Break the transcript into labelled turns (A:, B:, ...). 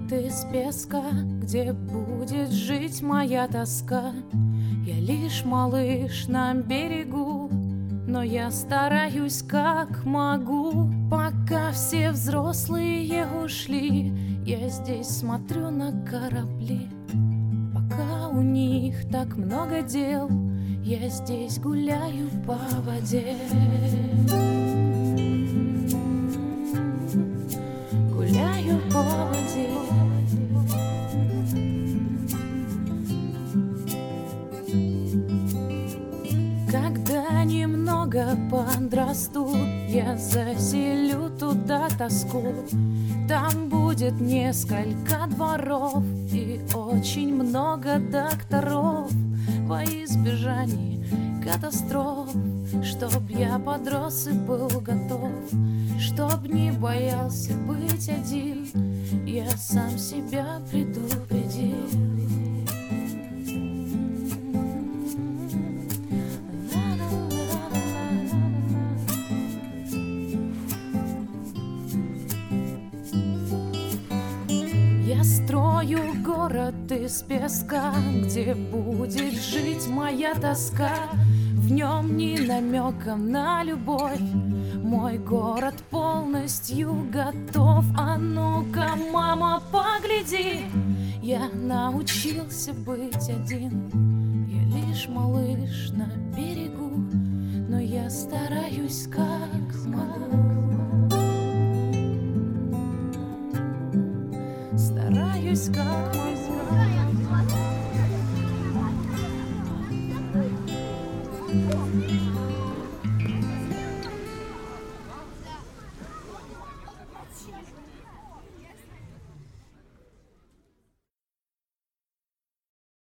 A: город из песка, где будет жить моя тоска. Я лишь малыш на берегу, но я стараюсь как могу. Пока все взрослые ушли, я здесь смотрю на корабли. Пока у них так много дел, я здесь гуляю по воде. Гуляю по воде. Когда немного подрасту, я заселю туда тоску. Там будет несколько дворов и очень много докторов во избежание катастроф. Чтоб я подрос и был готов, чтоб не боялся быть один, я сам себя предупредил. Я строю город из песка, где будет жить моя тоска. В нем ни намека на любовь, мой город полностью готов. А ну-ка, мама, погляди, я научился быть один. Я лишь малыш на берегу, но я стараюсь как могу. Стараюсь как могу.